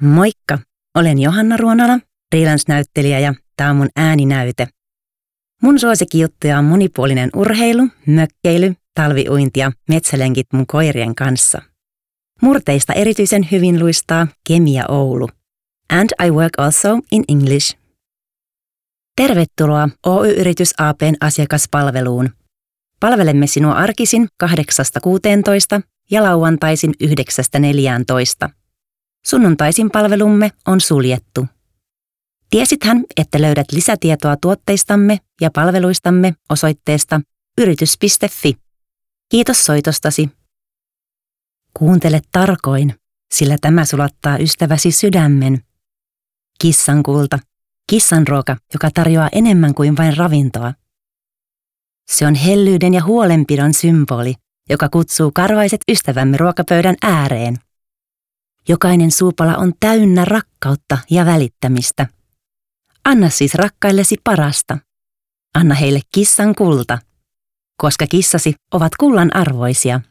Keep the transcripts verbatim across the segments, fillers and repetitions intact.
Moikka! Olen Johanna Ruonala, freelance-näyttelijä ja tämä on mun ääninäyte. Mun suosikkijuttuja on monipuolinen urheilu, mökkeily, talviuinti ja metsälenkit mun koirien kanssa. Murteista erityisen hyvin luistaa Kemia Oulu. And I work also in English. Tervetuloa Oy-yritys A P:n asiakaspalveluun. Palvelemme sinua arkisin kahdeksasta kuuteentoista ja lauantaisin yhdeksästä neljääntoista. Sunnuntaisin palvelumme on suljettu. Tiesithän, että löydät lisätietoa tuotteistamme ja palveluistamme osoitteesta yritys piste fi. Kiitos soitostasi. Kuuntele tarkoin, sillä tämä sulattaa ystäväsi sydämen. Kissankulta, kissanruoka, joka tarjoaa enemmän kuin vain ravintoa. Se on hellyyden ja huolenpidon symboli, joka kutsuu karvaiset ystävämme ruokapöydän ääreen. Jokainen suupala on täynnä rakkautta ja välittämistä. Anna siis rakkaillesi parasta. Anna heille kissan kulta, koska kissasi ovat kullan arvoisia.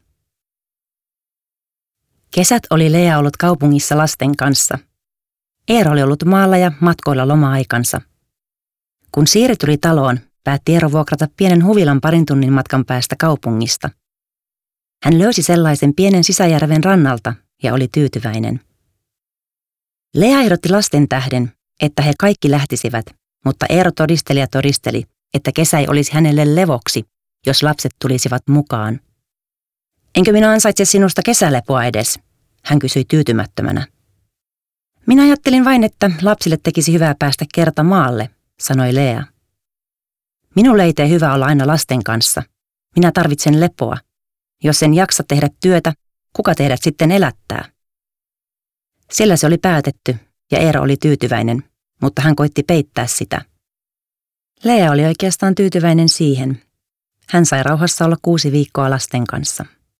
Kesät oli Lea ollut kaupungissa lasten kanssa. Eero oli ollut maalla ja matkoilla loma-aikansa. Kun Siiri tuli taloon, päätti Eero vuokrata pienen huvilan parin tunnin matkan päästä kaupungista. Hän löysi sellaisen pienen sisäjärven rannalta ja oli tyytyväinen. Lea ehdotti lasten tähden, että he kaikki lähtisivät, mutta Eero todisteli ja todisteli, että kesä ei olisi hänelle levoksi, jos lapset tulisivat mukaan. Enkö minä ansaitse sinusta kesälepoa edes? Hän kysyi tyytymättömänä. Minä ajattelin vain, että lapsille tekisi hyvää päästä kerta maalle, sanoi Lea. Minulle ei tee hyvä olla aina lasten kanssa. Minä tarvitsen lepoa. Jos en jaksa tehdä työtä, kuka teidät sitten elättää? Sillä se oli päätetty ja Eero oli tyytyväinen, mutta hän koitti peittää sitä. Lea oli oikeastaan tyytyväinen siihen. Hän sai rauhassa olla kuusi viikkoa lasten kanssa.